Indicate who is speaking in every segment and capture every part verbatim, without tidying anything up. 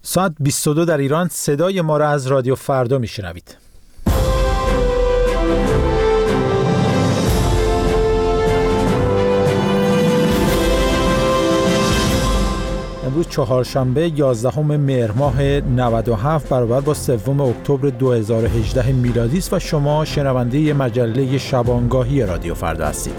Speaker 1: ساعت بیست و دو در ایران. صدای ما را از رادیو فردا میشنوید. امروز چهارشنبه یازدهم مهر ماه نود و هفت برابر با سوم اکتبر دو هزار و هجده میلادی است و شما شنونده مجله شبانگاهی رادیو فردا هستید.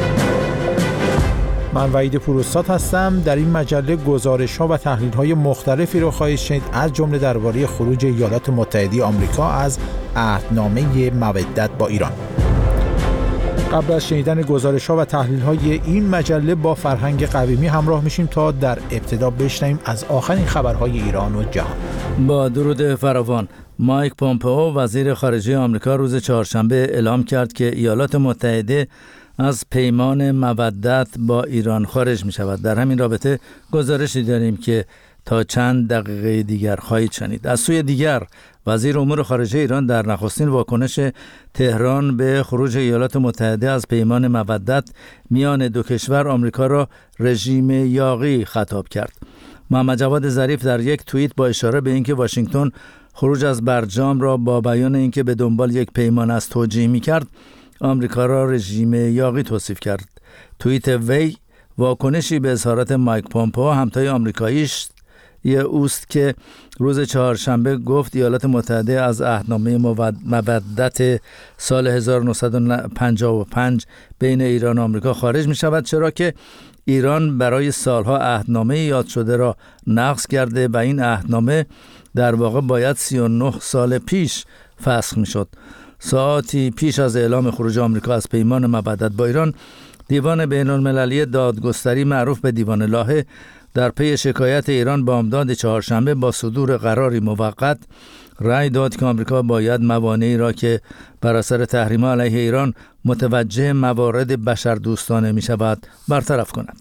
Speaker 1: من وحید پوروسات هستم. در این مجله گزارش‌ها و تحلیل‌های مختلفی رو خواهید شنید، از جمله درباره خروج ایالات متحده آمریکا از عهدنامه مودت با ایران. قبل از شنیدن گزارش‌ها و تحلیل‌های این مجله با فرهنگ قویمی همراه میشیم تا در ابتدا بشنویم از آخرین خبرهای ایران و جهان.
Speaker 2: با درود فراوان، مایک پومپئو وزیر خارجه آمریکا روز چهارشنبه اعلام کرد که ایالات متحده از پیمان مودت با ایران خارج می شود. در همین رابطه گزارشی داریم که تا چند دقیقه دیگر خواهید شنید. از سوی دیگر وزیر امور خارجه ایران در نخستین واکنش تهران به خروج ایالات متحده از پیمان مودت میان دو کشور آمریکا را رژیم یاغی خطاب کرد. محمد جواد ظریف در یک توییت با اشاره به اینکه واشنگتن خروج از برجام را با بیان اینکه به دنبال یک پیمان است توجیه می‌کرد، آمریکا را رژیم یاغی توصیف کرد. توییت وی واکنشی به اظهارات مایک پومپئو همتای آمریکاییش یه اوست که روز چهارشنبه گفت ایالات متحده از عهدنامه مودت سال هزار و نهصد و پنجاه و پنج بین ایران و آمریکا خارج می شود، چرا که ایران برای سالها عهدنامه یاد شده را نقض کرده و این عهدنامه در واقع باید سی و نه سال پیش فسخ می شد. ساعتی پیش از اعلام خروج آمریکا از پیمان مودت با ایران، دیوان بین‌المللی دادگستری معروف به دیوان لاهه در پی شکایت ایران بامداد چهارشنبه با صدور قراری موقت رأی داد که آمریکا باید موانعی را که بر اثر تحریم‌ها علیه ایران متوجه موارد بشردوستانه می شود برطرف کند.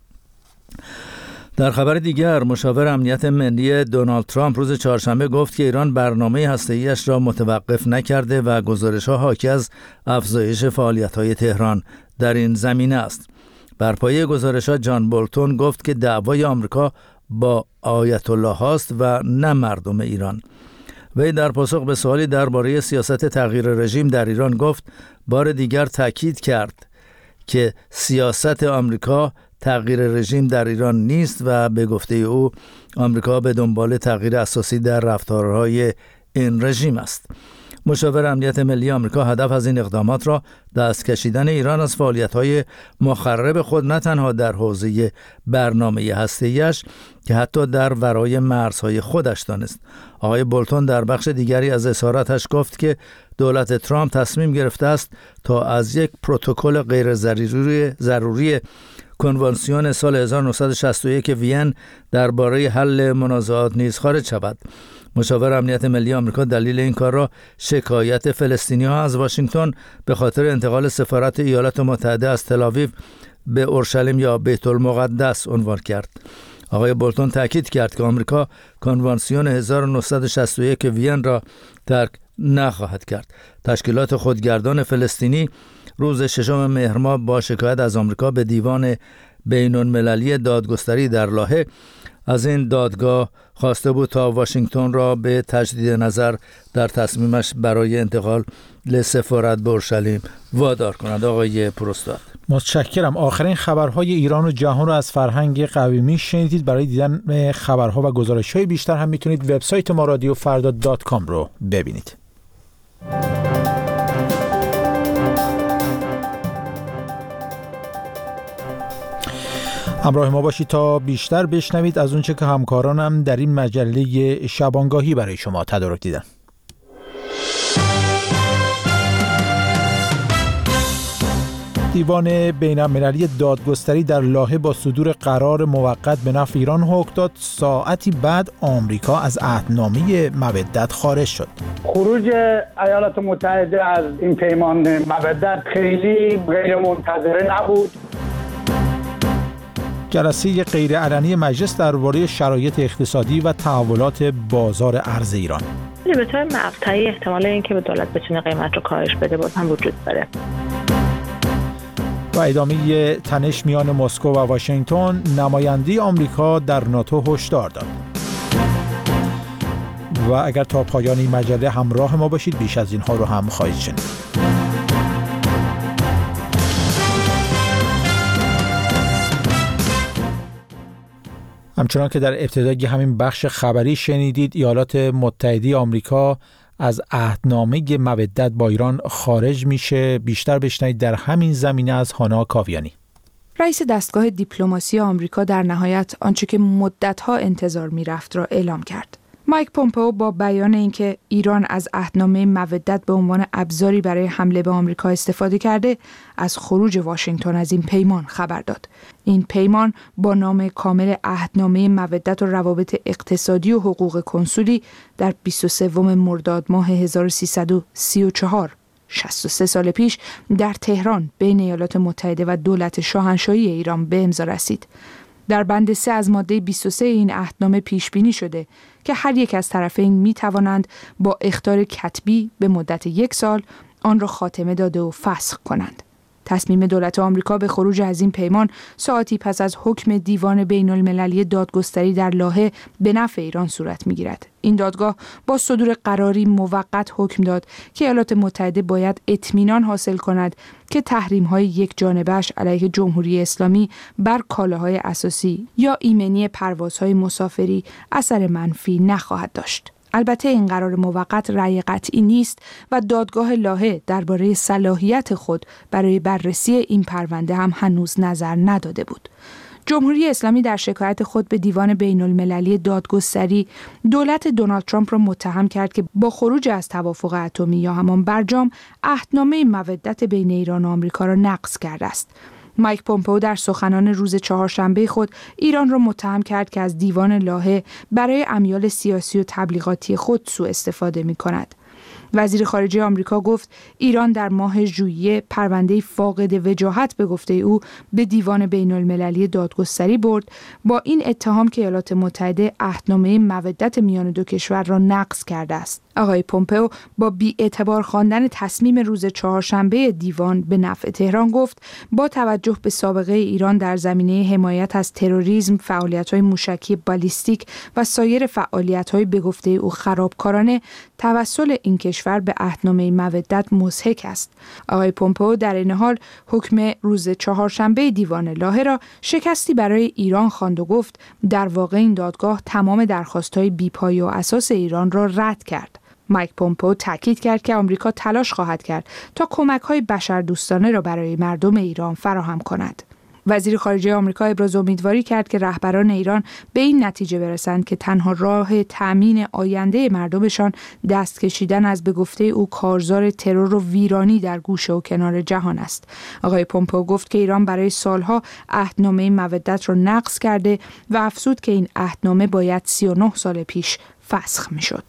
Speaker 2: در خبر دیگر، مشاور امنیت ملی دونالد ترامپ روز چهارشنبه گفت که ایران برنامه هسته‌ایش را متوقف نکرده و گزارش‌ها حاکی از افزایش فعالیت‌های تهران در این زمینه است. بر پایه گزارش‌ها جان بولتون گفت که دعوای آمریکا با آیت الله هاست و نه مردم ایران. وی در پاسخ به سوالی درباره سیاست تغییر رژیم در ایران گفت بار دیگر تاکید کرد که سیاست آمریکا تغییر رژیم در ایران نیست و به گفته او آمریکا به دنبال تغییر اساسی در رفتارهای این رژیم است. مشاور امنیت ملی آمریکا هدف از این اقدامات را دست کشیدن ایران از فعالیت‌های مخرب خود نه تنها در حوزه برنامه هسته‌ایش که حتی در ورای مرزهای خودش دانست. آقای بولتون در بخش دیگری از اظهاراتش گفت که دولت ترامپ تصمیم گرفته است تا از یک پروتکل غیر ضروری ضروری کنوانسیون سال هزار و نهصد و شصت و یک وین درباره حل منازعات نیز خارج شود. مشاور امنیت ملی آمریکا دلیل این کار را شکایت فلسطینی‌ها از واشنگتن به خاطر انتقال سفارت ایالات متحده از تل‌آویو به اورشلیم یا بیت المقدس عنوان کرد. آقای بولتون تاکید کرد که آمریکا کنوانسیون هزار و نهصد و شصت و یک وین را ترک نخواهد کرد. تشکیلات خودگردان فلسطینی روز ششم مهر ماه با شکایت از آمریکا به دیوان بین‌المللی دادگستری در لاهه از این دادگاه خواسته بود تا واشنگتن را به تجدید نظر در تصمیمش برای انتقال سفارت به اورشلیم وادار کند. آقای پروستاد،
Speaker 1: متشکرم. آخرین خبرهای ایران و جهان را از فرهنگ قویمی شنیدید. برای دیدن خبرها و گزارش‌های بیشتر هم میتونید وبسایت ما رادیو فردا دات کام رو ببینید. همراه ما باشید تا بیشتر بشنوید از اونچه که همکارانم در این مجله شبانگاهی برای شما تدارک دیدن. دیوان بین‌المللی دادگستری در لاهه با صدور قرار موقت به نفع ایران حکم داد. ساعتی بعد آمریکا از عهدنامه مودت خارج شد.
Speaker 3: خروج ایالات متحده از این پیمان مودت خیلی غیر منتظره نبود.
Speaker 1: جلسه غیرعلنی مجلس درباره شرایط اقتصادی و تحولات بازار ارز ایران.
Speaker 4: به طور مقطعی احتمال اینکه به دولت بتونه قیمت رو کاهش بده باز هم وجود داره.
Speaker 1: و ادامه تنش میان مسکو و واشنگتن، نماینده آمریکا در ناتو هشدار داد. و اگر تا پایان این مجله همراه ما باشید بیش از اینها رو هم خواهید شنید. همچنان که در ابتدای همین بخش خبری شنیدید، ایالات متحده آمریکا از عهدنامه مودت با ایران خارج میشه. بیشتر بشنوید در همین زمینه از هانا کاویانی.
Speaker 5: رئیس دستگاه دیپلماسی آمریکا در نهایت آنچه که مدت‌ها انتظار می‌رفت را اعلام کرد. مایک پومپئو با بیان اینکه ایران از عهدنامه مودت به عنوان ابزاری برای حمله به آمریکا استفاده کرده، از خروج واشنگتن از این پیمان خبر داد. این پیمان با نام کامل عهدنامه مودت و روابط اقتصادی و حقوق کنسولی در بیست و سوم مرداد ماه هزار و سیصد و سی و چهار، شصت و سه سال پیش در تهران بین ایالات متحده و دولت شاهنشاهی ایران به امضا رسید. در بند سه از ماده بیست و سه این عهدنامه پیش بینی شده که هر یک از طرفین می توانند با اخطار کتبی به مدت یک سال آن را خاتمه داده و فسخ کنند. تصمیم دولت آمریکا به خروج از این پیمان ساعتی پس از حکم دیوان بین المللی دادگستری در لاهه به نفع ایران صورت می‌گیرد. این دادگاه با صدور قراری موقت حکم داد که ایالات متحده باید اطمینان حاصل کند که تحریم‌های یک جانبه‌اش علیه جمهوری اسلامی بر کالاهای اساسی یا ایمنی پروازهای مسافری اثر منفی نخواهد داشت. البته این قرار موقت رأی قطعی نیست و دادگاه لاهه درباره صلاحیت خود برای بررسی این پرونده هم هنوز نظر نداده بود. جمهوری اسلامی در شکایت خود به دیوان بین المللی دادگستری دولت دونالد ترامپ را متهم کرد که با خروج از توافق اتمی یا همان برجام عهدنامه مودت بین ایران و آمریکا را نقض کرده است. مایک پومپئو در سخنان روز چهارشنبه خود ایران را متهم کرد که از دیوان لاهه برای امیال سیاسی و تبلیغاتی خود سوء استفاده می کند. وزیر خارجه آمریکا گفت ایران در ماه ژوئیه پرونده فاقد وجاهت به گفته او به دیوان بین المللی دادگستری برد با این اتهام که ایالات متحده عهدنامه مودت میان دو کشور را نقض کرده است. آقای پومپئو با بی‌اعتبار خواندن تصمیم روز چهارشنبه دیوان به نفع تهران گفت با توجه به سابقه ایران در زمینه حمایت از تروریسم، فعالیت‌های موشکی بالیستیک و سایر فعالیت‌های به گفته او خرابکارانه، توسل این کشور به عهدنامه مودت مضحک است. آقای پومپئو در این حال حکم روز چهارشنبه دیوان لاهه را شکستی برای ایران خواند و گفت در واقع این دادگاه تمام درخواست‌های بی‌پایه و اساس ایران را رد کرد. مایک پومپئو تاکید کرد که آمریکا تلاش خواهد کرد تا کمک‌های بشردوستانه را برای مردم ایران فراهم کند. وزیر خارجه آمریکا ابراز امیدواری کرد که رهبران ایران به این نتیجه برسند که تنها راه تأمین آینده مردمشان دست کشیدن از به گفته او کارزار ترور و ویرانی در گوشه و کنار جهان است. آقای پومپئو گفت که ایران برای سالها عهدنامه مودت را نقض کرده و افزود که این عهدنامه باید سی و نه سال پیش فسخ می‌شد.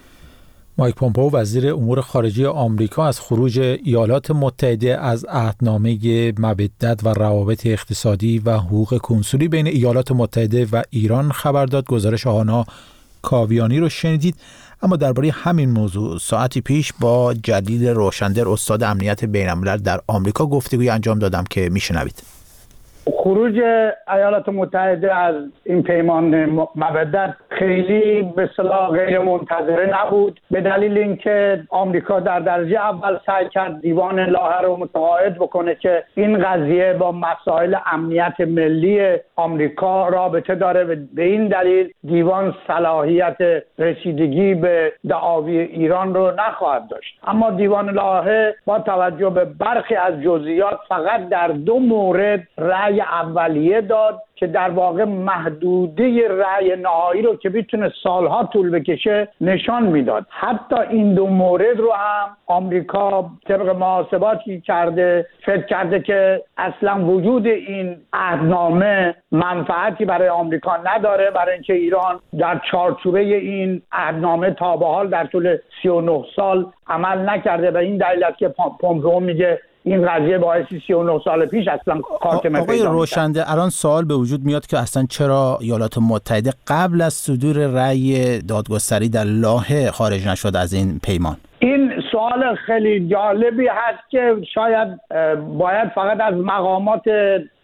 Speaker 1: مایک پومپئو وزیر امور خارجه آمریکا از خروج ایالات متحده از عهدنامه مودت و روابط اقتصادی و حقوق کنسولی بین ایالات متحده و ایران خبر داد. گزارش هانا کاویانی رو شنیدید. اما درباره همین موضوع ساعتی پیش با جلیل روشندر استاد امنیت بین‌الملل در آمریکا گفتگوی انجام دادم که میشنوید.
Speaker 3: خروج ایالات متحده از این پیمان مودت خیلی به اصطلاح غیر منتظره نبود، به دلیل اینکه آمریکا در درجه اول سعی کرد دیوان لاهه رو متقاعد بکنه که این قضیه با مسائل امنیت ملی آمریکا رابطه داره و به این دلیل دیوان صلاحیت رسیدگی به دعاوی ایران رو نخواهد داشت. اما دیوان لاهه با توجه به برخی از جزئیات فقط در دو مورد رأی اولیه داد که در واقع محدوده رأی نهایی رو که میتونه سالها طول بکشه نشان میداد. حتی این دو مورد رو هم آمریکا طبق محاسباتی کرده فکر کرده که اصلا وجود این عهدنامه منفعتی برای آمریکا نداره، برای اینکه ایران در چارچوبه این عهدنامه تا به حال در طول سی و نه سال عمل نکرده و این دلیل است که پومپئو میگه این قضیه باعثی سی و نه سال پیش اصلا خاتمه پیدا
Speaker 6: آقای روشنده، الان سوال به وجود میاد که اصلا چرا ایالات متحده قبل از صدور رأی دادگستری در لاهه خارج نشد از این پیمان؟
Speaker 3: این سوال خیلی جالبی هست که شاید باید فقط از مقامات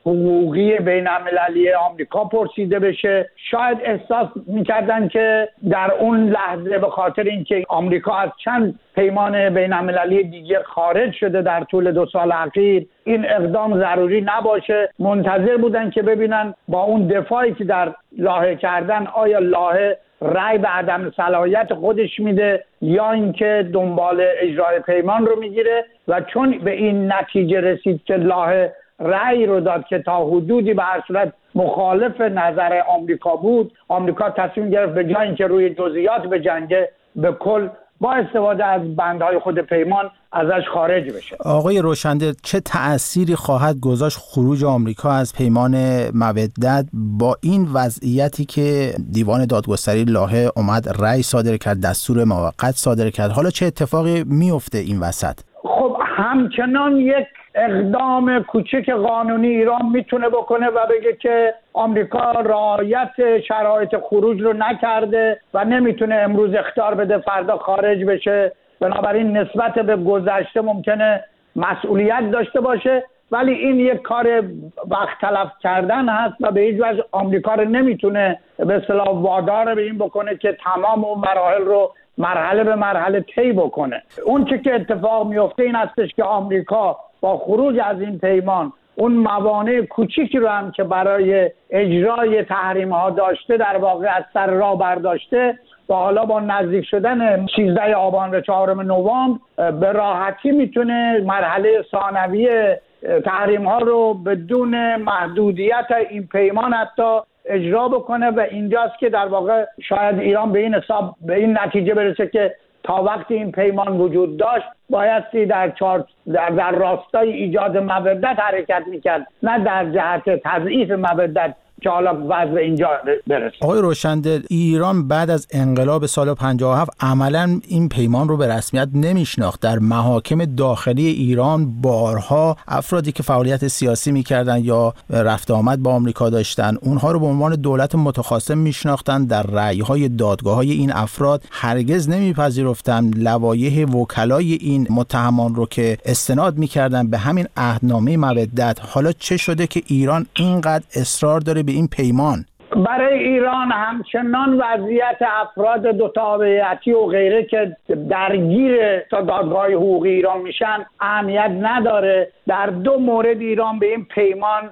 Speaker 3: حقوقی بین المللی آمریکا پرسیده بشه. شاید احساس میکردن که در اون لحظه به خاطر اینکه آمریکا از چند پیمان بین المللی دیگه خارج شده در طول دو سال اخیر، این اقدام ضروری نباشه. منتظر بودن که ببینن با اون دفاعی که در لاهه کردن آیا لاهه رأی به عدم صلاحیت خودش میده یا اینکه دنبال اجرای پیمان رو میگیره. و چون به این نتیجه رسید که لاهه رأی رو داد که تا حدودی به هر صورت مخالف نظر آمریکا بود، آمریکا تصمیم گرفت به جای اینکه روی جزئیات بجنگه، به کل با استفاده از بندهای خود پیمان ازش خارج بشه.
Speaker 6: آقای روشنده، چه تأثیری خواهد گذاشت خروج آمریکا از پیمان مودت با این وضعیتی که دیوان دادگستری لاهه اومد رأی صادر کرد، دستور موقت صادر کرد؟ حالا چه اتفاقی میفته این وسط؟
Speaker 3: خب همچنان یک اقدام کوچک قانونی ایران میتونه بکنه و بگه که آمریکا رعایت شرایط خروج رو نکرده و نمیتونه امروز اخطار بده فردا خارج بشه. بنابراین نسبت به گذشته ممکنه مسئولیت داشته باشه، ولی این یک کار وقت تلف کردن هست و به هیچ وجه آمریکا رو نمیتونه به اصطلاح وادار به این بکنه که تمام اون مراحل رو مرحله به مرحله طی بکنه. اون چه که اتفاق میفته این هستش که آمریکا با خروج از این پیمان اون موانع کوچیکی رو هم که برای اجرای تحریم ها داشته در واقع از سر راه برداشته و حالا با نزدیک شدن سیزده آبان و چهارم نوامبر به راحتی میتونه مرحله ثانویه تحریم ها رو بدون محدودیت این پیمان حتی اجرا بکنه. و اینجاست که در واقع شاید ایران به این حساب به این نتیجه برسه که تا وقتی این پیمان وجود داشت بایستی در چارت در, در راستای ایجاد مودت حرکت میکرد، نه در جهت تضعیف مودت که حالا وضع اینجا برسه.
Speaker 6: آقای روشنده، ایران بعد از انقلاب سال پنجاه و هفت عملاً این پیمان رو به رسمیت نمیشناخت. در محاکم داخلی ایران بارها افرادی که فعالیت سیاسی میکردن یا رفت آمد با آمریکا داشتن، اونها رو به عنوان دولت متخاصم میشناختن. در رأی‌های دادگاه‌های این افراد هرگز نمیپذیرفتن لوایح وکلای این متهمان رو که استناد میکردن به همین عهدنامه مودت. حالا چه شده که ایران اینقدر اصرار داره به این پیمان؟
Speaker 3: برای ایران همچنان وضعیت افراد دو تابعیتی و غیره که درگیر دادگاه حقوقی ایران میشن اهمیت نداره. در دو مورد ایران به این پیمان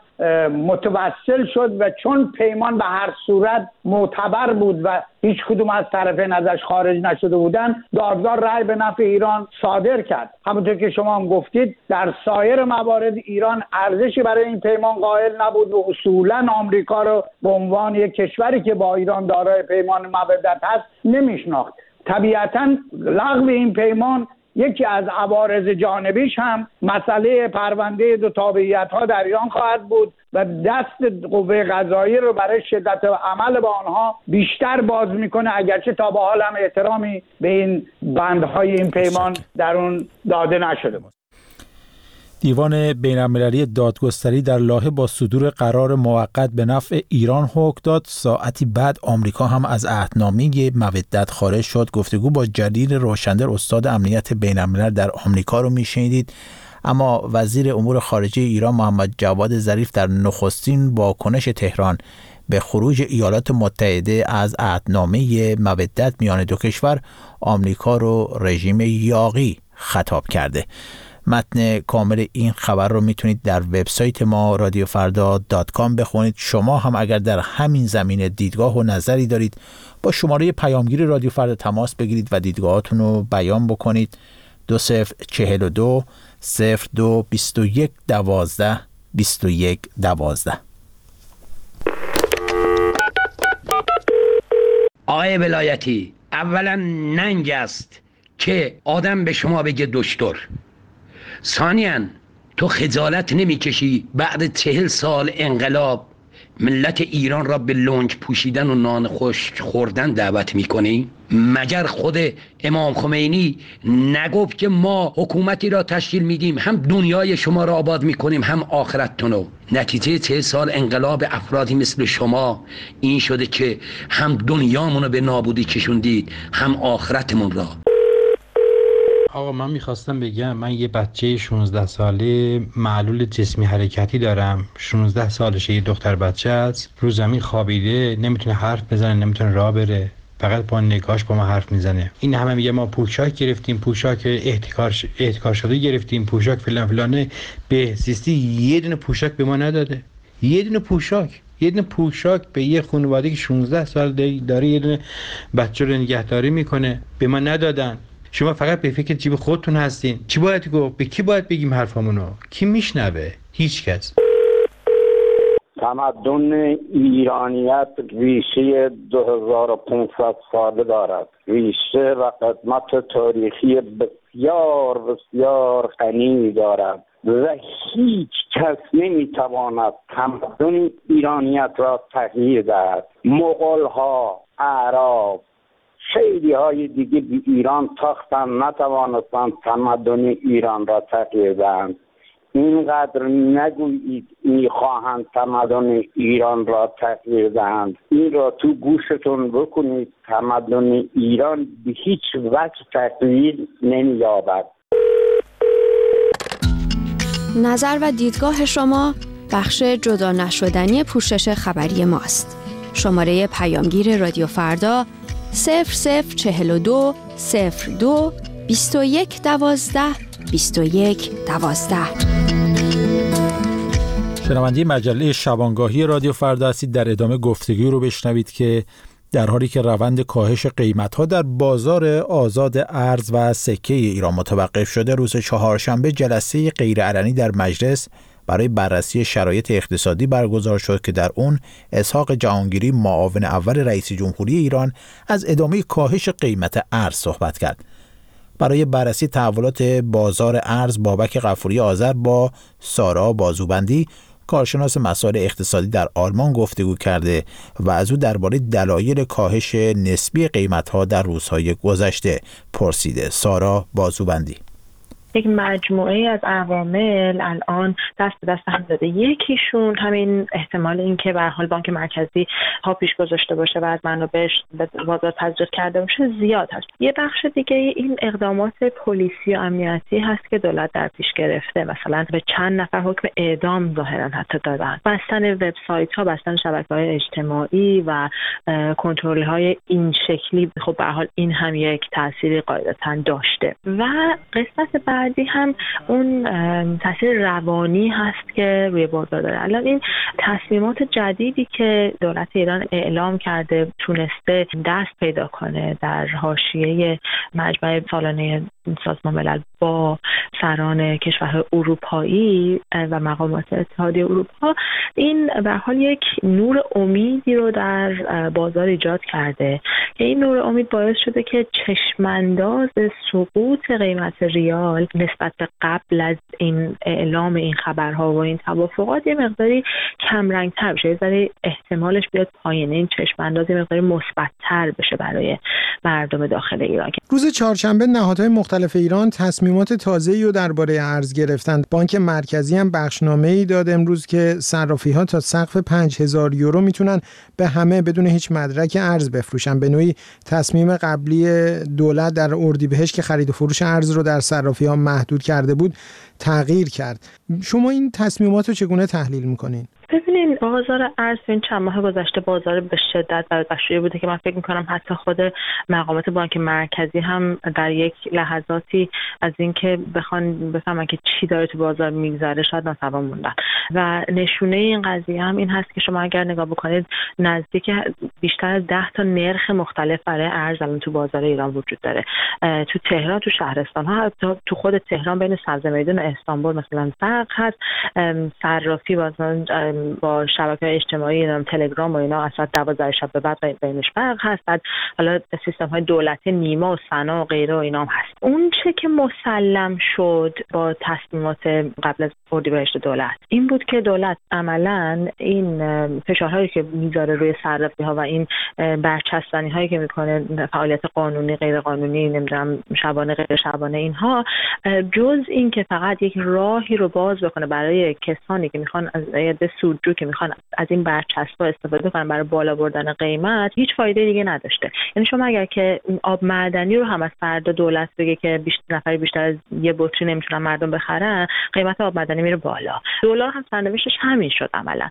Speaker 3: متوسل شد و چون پیمان به هر صورت معتبر بود و هیچ کدوم از طرفین ازش خارج نشده بودن، دادگاه رأی به نفع ایران صادر کرد. همونطور که شما هم گفتید در سایر موارد ایران ارزشی برای این پیمان قائل نبود و اصولا آمریکا رو به عنوان یک کشوری که با ایران دارای پیمان مودت هست نمیشناخت. طبیعتاً لغو این پیمان یکی از عوارض جانبیش هم مسئله پرونده دو تابعیت ها در ایران خواهد بود و دست قوه قضاییه رو برای شدت عمل با آنها بیشتر باز میکنه، اگرچه تا به حال هم احترامی به این بندهای این پیمان در اون داده نشده بود.
Speaker 1: دیوان بین‌المللی دادگستری در لاهه با صدور قرار موقت به نفع ایران حکم داد. ساعتی بعد آمریکا هم از عهدنامه مودت خارج شد. گفتگو با جلیل روشنده، استاد امنیت بین‌الملل در آمریکا رو میشنیدید. اما وزیر امور خارجه ایران محمد جواد ظریف در نخستین واکنش تهران به خروج ایالات متحده از عهدنامه مودت میان دو کشور، آمریکا رو رژیم یاغی خطاب کرده. متن کامل این خبر رو میتونید در وبسایت ما رادیو فردا دات کام بخونید. شما هم اگر در همین زمینه دیدگاه و نظری دارید با شماره پیامگیر رادیو فردا تماس بگیرید و دیدگاهاتون رو بیان بکنید. دو صفر چهل و دو صفر دو بیست و یک دوازده بیست و یک دوازده.
Speaker 7: آقای ولایتی، اولا ننگ است که آدم به شما بگه دکتر. ثانیاً تو خجالت نمیکشی بعد چهل سال انقلاب ملت ایران را به لنگ پوشیدن و نان خشک خوردن دعوت میکنی؟ مگر خود امام خمینی نگفت که ما حکومتی را تشکیل میدیم هم دنیای شما را آباد میکنیم هم آخرتتونو؟ نتیجه چهل سال انقلاب افرادی مثل شما این شده که هم دنیامونو به نابودی کشوندید هم آخرتمون را.
Speaker 8: آقا من میخواستم بگم من یه بچه شانزده ساله معلول جسمی حرکتی دارم. شانزده سالشه، یه دختر بچه است. رو زمین خوابیده، نمیتونه حرف بزنه، نمیتونه راه بره، فقط با نگاهش با ما حرف میزنه. این همه میگه ما پوشاک گرفتیم، پوشاک احتکار ش... احتکار شده گرفتیم، پوشاک فلان فلانه. بهزیستی یه دونه پوشاک به ما نداده. یه دونه پوشاک یه دونه پوشاک به یه خانواده که شانزده سال داره یه دونه بچه رو نگهداری میکنه به ما ندادن. شما فقط به فکر جیب خودتون هستین. چی باید گفت؟ به کی باید بگیم حرفمونو؟ کی میشنوه؟ هیچ کس.
Speaker 9: تمدن ایرانیت ریشه دو هزار و پانصد ساله دارد. ریشه و قدمت تاریخی بسیار بسیار غنی دارد و هیچ کس نمیتواند تمدن ایرانیت را تغییر دهد. مغول ها، اعراب، خیلی های دیگه به ایران تاختن، نتوانستند تمدن ایران را تغییر دهند. اینقدر نگویید میخواهند تمدن ایران را تغییر دهند. این را تو گوشتون بکنید. تمدن ایران به هیچ وجه تغییر نمی‌یابد.
Speaker 10: نظر و دیدگاه شما بخش جدا نشدنی پوشش خبری ماست. شماره پیامگیر رادیو فردا صفر صفر چهل و دو صفر دو بیست و یک دوازده بیست و یک دوازده.
Speaker 1: شنونده مجله شبانگاهی رادیو فردا هستید. در ادامه گفتگوی رو بشنوید که در حالی که روند کاهش قیمت‌ها در بازار آزاد ارز و سکه ایران متوقف شده، روز چهارشنبه جلسه غیرعلنی در مجلس برای بررسی شرایط اقتصادی برگزار شد که در اون اسحاق جهانگیری معاون اول رئیس جمهوری ایران از ادامه کاهش قیمت ارز صحبت کرد. برای بررسی تحولات بازار ارز بابک غفوری آذر با سارا بازوبندی کارشناس مسائل اقتصادی در آلمان گفتگو کرده و از او درباره دلایل کاهش نسبی قیمت‌ها در روزهای گذشته پرسیده. سارا بازوبندی:
Speaker 4: یک مجموعه از عوامل الان دست به دست هم داده. یکیشون همین احتمال این که به هر حال بانک مرکزی ها پیش گذاشته باشه و از منابعش به بازار تزریق کرده باشه زیاد هست. یه بخش دیگه این اقدامات پلیسی و امنیتی هست که دولت در پیش گرفته. مثلا به چند نفر حکم اعدام ظاهرا حتی دادن. بستن وبسایت‌ها، بستن شبکه‌های اجتماعی و کنترل‌های این شکلی، خب به هر حال این هم یک تأثیری قاعدتاً داشته. و قسمت بعد بعدی هم اون تاثیر روانی هست که روی بازار داره. الان این تصمیمات جدیدی که دولت ایران اعلام کرده تونسته دست پیدا کنه در حاشیه مجمع سالانه سازمان ملل با سران کشورهای اروپایی و مقامات اتحادیه اروپا، این به هر حال یک نور امیدی رو در بازار ایجاد کرده که این نور امید باعث شده که چشمانداز سقوط قیمت ریال نسبت به قبل از این اعلام این خبرها و این توافقات یه مقداری کم رنگ‌تر بشه، یه ذره احتمالش بیاد پایین، این چشمانداز یه مقداری مثبت‌تر بشه برای مردم داخل ایران.
Speaker 11: روز چهارشنبه نهادهای مختلف ایران تصمیمات تازه‌ای رو درباره ارز گرفتند. بانک مرکزی هم بخشنامه‌ای داد امروز که صرافی‌ها تا سقف پنج هزار یورو میتونن به همه بدون هیچ مدرک ارز بفروشن. به نوعی تصمیم قبلی دولت در اردیبهشت که خرید و فروش ارز رو در صرافی‌ها محدود کرده بود تغییر کرد. شما این تصمیمات رو چگونه تحلیل می‌کنین؟
Speaker 4: ببینین بازار ارز این چند ماه گذشته بازار به شدت برگشته بوده که من فکر می‌کنم حتی خود مقامات بانک مرکزی هم در یک لحظاتی از اینکه بخوان بفهمن که چی داره تو بازار میگذره شاید ناتوان موندن. و نشونه این قضیه هم این هست که شما اگر نگاه بکنید نزدیک بیشتر از ده تا نرخ مختلف برای ارز الان تو بازار ایران وجود داره. تو تهران، تو شهرستان ها، حتی تو خود تهران بین سبز میدان و استانبول مثلا فرق هست. صرافی مثلا با شبکه‌های اجتماعی نام تلگرام و اینا از ساعت دوازده شب به بعد بینش فرق هست. بعد حالا سیستم‌های دولتی نیما و سنا و غیره و اینا هم هست. اون چه که مسلم شد با تصمیمات قبل از اردیبهشت دولت این بود که دولت عملاً این فشارهایی که میذاره روی صرافی‌ها و این برچسبانی هایی که میکنه فعالیت قانونی غیر قانونی نمیدونم شبانه غیر شبانه اینها، جز این که فقط یک راهی رو باز بکنه برای کسانی که میخوان از عده سودجو که میخوان از این برچسب‌ها استفاده کنن برای بالا بردن قیمت، هیچ فایده دیگه نداشته. یعنی شما اگر که آب معدنی رو هم از فردا دولت بگه که بیشتر نفری بیشتر از یه بطری نمیتونن مردم بخرن، قیمت آب معدنی میره بالا. دلار هم سرنوشتش همین شد عملا.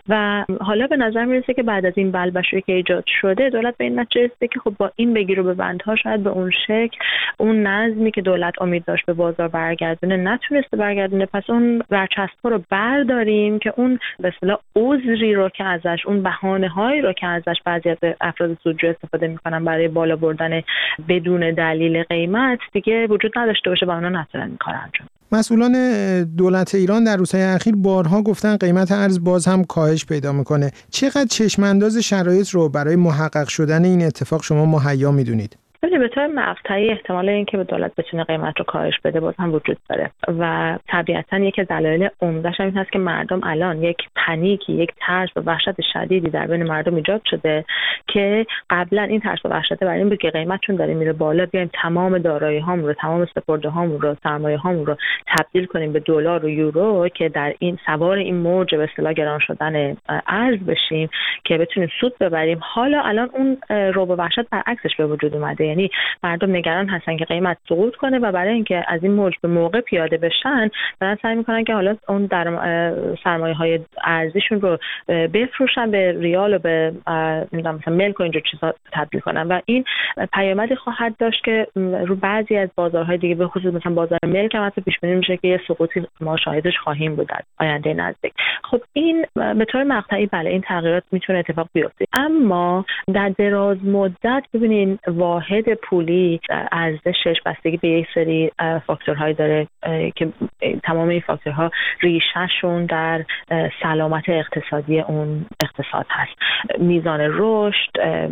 Speaker 4: و حالا به نظر میرسه که بعد از این بلبشویی که ایجاد شده، دولت به این نتیجه رسیده که خب با این بگیر و ببندها شاید به اون شکل اون نظمی که دولت امید داشت به بازار برگردونه نتونسته برگردونه. پس اون برچسب‌ها رو برداریم که اون به اصطلاح عذری رو که ازش، اون بهانه‌هایی رو که ازش بعضی از افراد سودجو استفاده میکنن برای بالا بردن بدون دلیل قیمت دیگه وجود نداشته باشه و اونا نتونن این کارو انجام.
Speaker 11: مسئولان دولت ایران در روزهای اخیر بارها گفتن قیمت ارز باز هم کاهش پیدا میکنه. چقدر چشمانداز شرایط رو برای محقق شدن این اتفاق شما مهیا میدونید؟
Speaker 4: به طور مقطعی احتمال اینکه به دولت بتونه قیمت رو کاهش بده باز هم وجود داره و طبیعتاً یکی از دلایل عمده‌اش این هست که مردم الان یک پنیکی، یک ترس و وحشت شدیدی در بین مردم ایجاد شده که قبلا این ترس و وحشت برای این بود که قیمت چون داره میره بالا بیایم تمام دارایی‌هامون رو، تمام سپرده‌هامون رو، سرمایه‌هامون رو تبدیل کنیم به دلار و یورو که در این سوار این موج به اصطلاح گران شدن ارز بشیم که بتونیم سود ببریم. حالا الان اون رعب و وحشت برعکسش به وجود اومده، یعنی مردم نگران هستن که قیمت سقوط کنه و برای اینکه از این موج به موقع پیاده بشن دارن سعی میکنن که حالا اون در سرمایه‌های ارزیشون رو بفروشن به ریال و به مثلا ملک و اینجور چیزا تبدیل کنن و این پیامدی خواهد داشت که رو بعضی از بازارهای دیگه به خصوص مثلا بازار ملک هم پیش بینی میشه که یه سقوطی ما شاهدش خواهیم بود در آینده نزدیک. خب این به طور مقطعی بله این تغییرات میتونه اتفاق بیفته، اما در دراز مدت ببینین واحد پولی ارزشش بستگی به یک سری فاکتورهای داره که تمام این فاکتورها ریشهشون در سلامت اقتصادی اون اقتصاد هست. میزان رشد،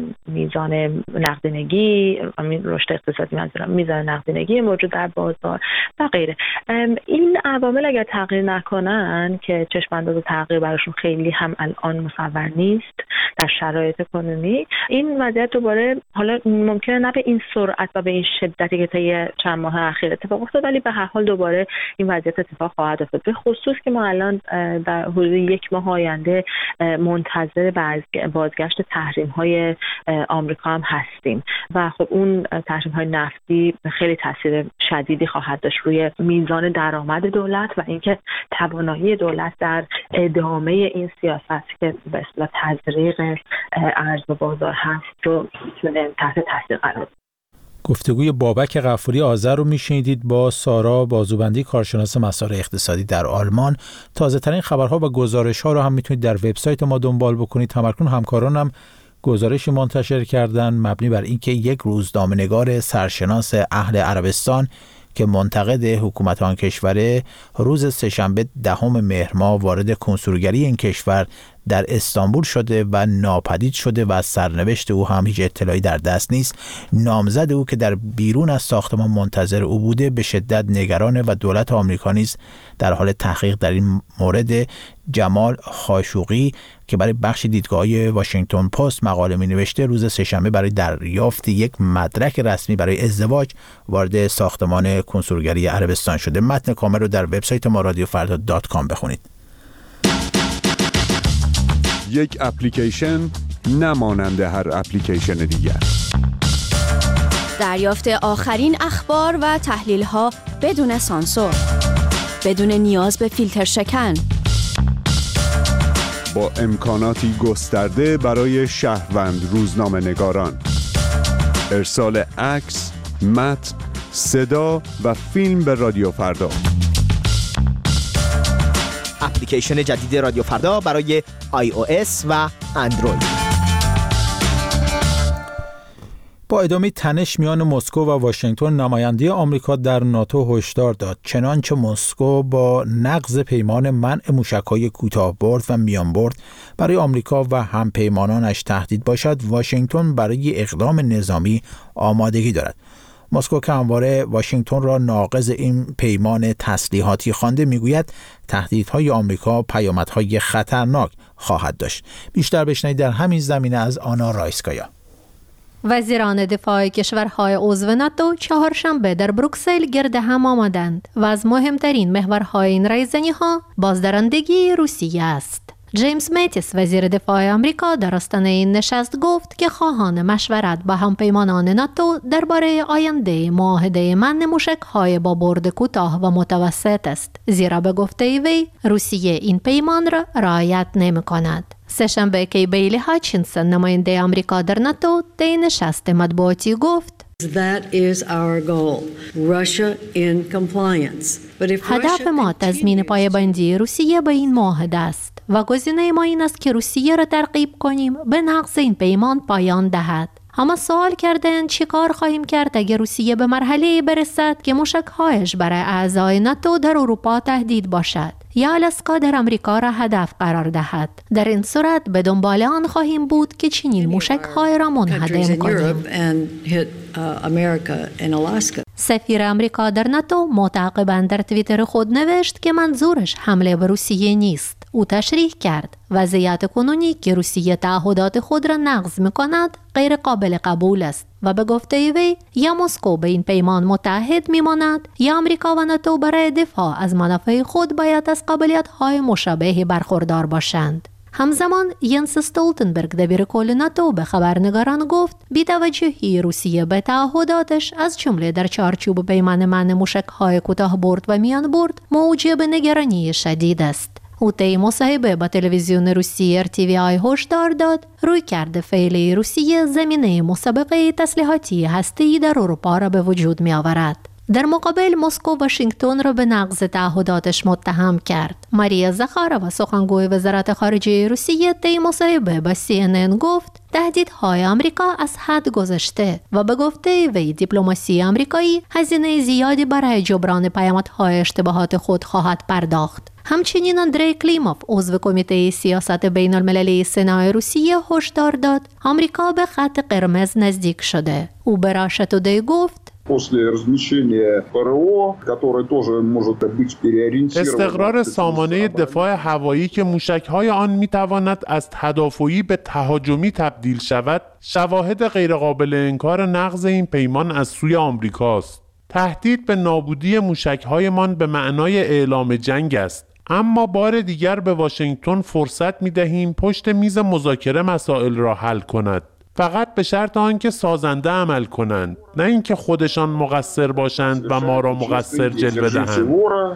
Speaker 4: میزان نقدینگی، رشد اقتصادی منظورم میزان نقدینگی موجود در بازار و غیره. این عوامل اگر تغییر نکنن که چشم انداز تغییر براشون خیلی هم الان مصور نیست در شرایط کنونی، این وضعیت دوباره حالا ممکنه نه به این سرعت و به این شدتی که طی چند ماه اخیر اتفاق افتاد، ولی به هر حال دوباره این وضعیت اتفاق خواهد افتاد. به خصوص که ما الان در حدود یک ماه آینده منتظر بازگشت تحریم‌های آمریکا هم هستیم و خب اون تحریم‌های نفتی خیلی تاثیر شدیدی خواهد داشت روی میزان درآمد دولت و اینکه توانایی دولت در ادامه این سیاست که به اصطلاح تزریق ارز و بازار هست رو میتونه تحت تاثیر قرار بده.
Speaker 1: گفتگوی بابک غفوری آذر رو میشنیدید با سارا بازوبندی، کارشناس مسائل اقتصادی در آلمان. تازه ترین خبرها و گزارش ها رو هم میتونید در وبسایت ما دنبال بکنید. تمرکن همکارانم گزارشی منتشر کردن مبنی بر اینکه یک روزنامه‌نگار سرشناس اهل عربستان که منتقد حکومت آن کشوره روز سه‌شنبه دهم مهر ماه وارد کنسولگری این کشور در استانبول شده و ناپدید شده و از سرنوشت او هم هیچ اطلاعی در دست نیست. نامزد او که در بیرون از ساختمان منتظر او بوده به شدت نگرانه و دولت آمریکا نیز در حال تحقیق در این مورد. جمال خاشقچی که برای بخش دیدگاه‌های واشنگتن پست مقاله می‌نوشته روز سه‌شنبه برای دریافت یک مدرک رسمی برای ازدواج وارد ساختمان کنسولگری عربستان شده. متن کامل رو در وبسایت ما رادیو فردا دات کام بخونید.
Speaker 12: یک اپلیکیشن نمانند هر اپلیکیشن دیگر.
Speaker 10: دریافت آخرین اخبار و تحلیل‌ها بدون سانسور، بدون نیاز به فیلتر شکن،
Speaker 12: با امکاناتی گسترده برای شهروند روزنامه نگاران. ارسال عکس، متن، صدا و فیلم به رادیو فردا.
Speaker 13: اپلیکیشن جدید رادیو فردا برای آی او اس و اندروید.
Speaker 1: با ادامه تنش میان مسکو و واشنگتن، نماینده آمریکا در ناتو هشدار داد چنانچه مسکو با نقض پیمان منع موشک‌های کوتاه‌برد و میانبرد برای آمریکا و همپیمانانش تهدید باشد، واشنگتن برای اقدام نظامی آمادگی دارد. مسکو که همواره واشنگتن را ناقض این پیمان تسلیحاتی خوانده میگوید تهدیدهای آمریکا پیامدهای خطرناک خواهد داشت. بیشتر بشنوید در همین زمینه از آنا رایسکایا.
Speaker 14: وزیران دفاع کشورهای عضو ناتو چهارشنبه در بروکسل گرد هم آمدند و از مهمترین محورهای این رایزنی‌ها بازدارندگی روسیه است. جیمز میتیس وزیر دفاع آمریکا در آستانه این نشست گفت که خواهان مشورت با همپیمانان ناتو درباره آینده معاهده منع موشک‌های با برد کوتاه و متوسط است، زیرا به گفته وی روسیه این پیمان را رعایت نمی‌کند. سه‌شنبه کی بیلی هاچینسون نماینده آمریکا در ناتو در نشست مطبوعاتی گفت
Speaker 15: That is our goal. Russia in compliance.
Speaker 14: هدف ما تضمین پایبندی روسیه به این معاهده است و گزینه ما این است که روسیه را ترغیب کنیم به نقض این پیمان پایان دهد. اما سوال کردند چی کار خواهیم کرد اگر روسیه به مرحله برسد که موشک‌هایش برای اعضای ناتو در اروپا تهدید باشد یا آلاسکا در آمریکا را هدف قرار دهد. در این صورت به دنبال آن خواهیم بود که چنین موشک‌های را منهدم کنیم. سفیر آمریکا در ناتو معتقباً در توییتر خود نوشت که منظورش حمله به روسیه نیست. او تشریح کرد وضعیت کنونی که روسیه تعهدات خود را نقض می‌کند غیر قابل قبول است و به گفته وی یا مسکو به این پیمان متحد می‌ماند یا آمریکا و ناتو برای دفاع از منافع خود باید از قابلیت‌های مشابهی برخوردار باشند. همزمان ینس استولتنبرگ دبیر کل ناتو به خبرنگاران گفت بی‌توجهی روسیه به تعهداتش از جمله در چارچوب پیمان منع موشک‌های کوتاه برد و میان برد موجب نگرانی شدید است. او طی مصاحبه با تلویزیون روسیه ار تی وی آی هشدار داد رویکرد فعلی روسیه زمینه مسابقه تسلیحاتی هسته‌ای در اروپا را به وجود می آورد. در مقابل مسکو واشنگتن را به نقض تعهداتش متهم کرد. ماریا زخارova سخنگوی وزارت خارجه روسیه طی مصاحبه با سی ان ان گفت تهدیدهای آمریکا از حد گذشته و به گفته وی دیپلماسی آمریکایی هزینه زیادی برای جبران پیامدهای اشتباهات خود خواهد پرداخت. همچنین اندری کلیموف عضو کمیته سیاست بین المللی سنا روسیه هشدار داد آمریکا به خط قرمز نزدیک شده. او به راشد تودی گفت
Speaker 16: استقرار سامانه دفاع هوایی که موشک‌های آن می‌تواند از تدافعی به تهاجمی تبدیل شود، شواهد غیرقابل انکار نقض این پیمان از سوی آمریکاست. تهدید به نابودی موشک‌هایمان به معنای اعلام جنگ است. اما بار دیگر به واشنگتن فرصت می‌دهیم پشت میز مذاکره مسائل را حل کند. فقط به شرط آنکه سازنده عمل کنند، نه اینکه خودشان مقصر باشند و ما را مقصر جلوه دهند.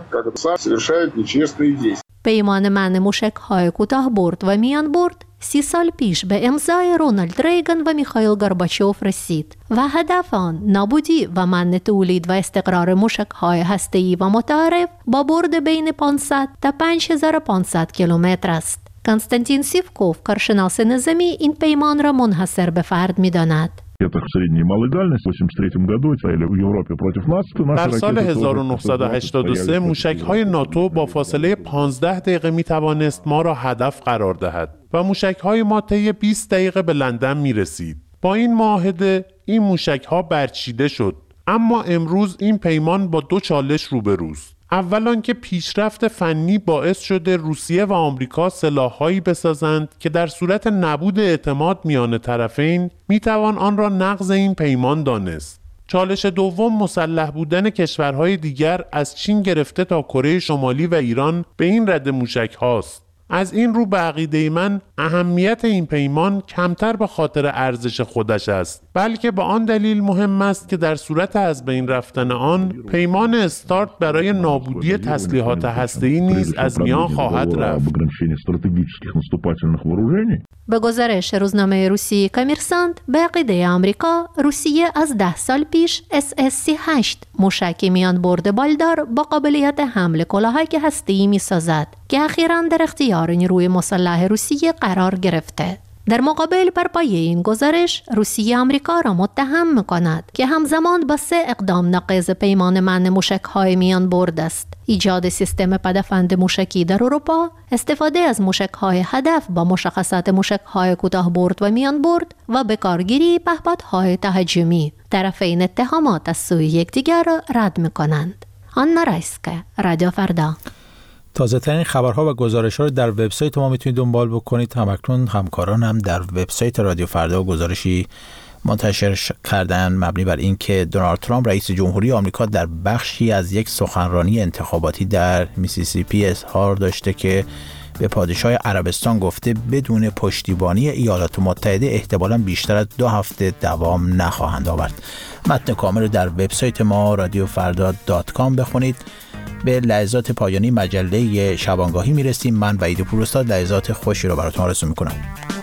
Speaker 14: پیمان منع موشک‌های کوتاه برد و میان برد سی سال پیش به امضای رونالد ریگن و میخائیل گورباچوف رسید و هدف آن نابودی و منع تولید و استقرار موشک‌های هسته‌ای و متعارف با برد بین پانصد تا پنج هزار و پانصد کیلومتر است. کنستانتین سیفکوف کارشناس نظامی این پیمان را منحصر به فرد می‌داند.
Speaker 16: در سال هزار و نهصد و هشتاد و سه موشک‌های ناتو با فاصله پانزده دقیقه می‌توانست ما را هدف قرار دهد و موشک‌های ما طی بیست دقیقه به لندن می‌رسید. با این معاهده این موشک‌ها برچیده شد، اما امروز این پیمان با دو چالش روبروست. اول آنکه پیشرفت فنی باعث شده روسیه و آمریکا سلاح‌هایی بسازند که در صورت نبود اعتماد میان طرفین میتوان آن را نقض این پیمان دانست. چالش دوم مسلح بودن کشورهای دیگر از چین گرفته تا کره شمالی و ایران به این رده موشک هاست. از این رو به عقیده من اهمیت این پیمان کمتر به خاطر ارزش خودش است، بلکه به آن دلیل مهم است که در صورت از بین رفتن آن پیمان استارت برای نابودی تسلیحات هسته‌ای نیز از میان خواهد رفت.
Speaker 14: به گزارش روزنامه روسی کامرسانت به عقیده آمریکا، روسیه از ده سال پیش اس اس سی هشت موشک میان برد بالدار با قابلیت حمل کلاهک هسته‌ای می‌سازد که اخیراً در اختیار نیروی مسلح روسیه قرار گرفته. در مقابل بر پایه این گزارش روسیه آمریکا را متهم می‌کند که همزمان با سه اقدام نقض پیمان منع موشک‌های میان برد است: ایجاد سیستم پدافند موشکی در اروپا، استفاده از موشک‌های هدف با مشخصات موشک‌های کوتاه برد و میان برد و به کارگیری پهپادهای تهاجمی. طرفین اتهامات از سوی یکدیگر را رد می‌کنند. آنا رایسکا، رادیو فردا.
Speaker 1: تازه ترین خبرها و گزارش‌ها رو در وبسایت ما میتونید دنبال بکنید. همکنون همکاران هم در وبسایت رادیو فردا گزارشی منتشر کردن مبنی بر اینکه دونالد ترامپ رئیس جمهوری آمریکا در بخشی از یک سخنرانی انتخاباتی در میسیسیپی اظهار داشته که به پادشاه عربستان گفته بدون پشتیبانی ایالات متحده احتمالاً بیشتر از دو هفته دوام نخواهند آورد. متن کامل رو در وبسایت ما رادیو فردا دات کام بخونید. به لحظات پایانی مجله شبانگاهی میرسیم. من وحید پوراستاد لحظات خوشی رو براتون آرزو میکنم.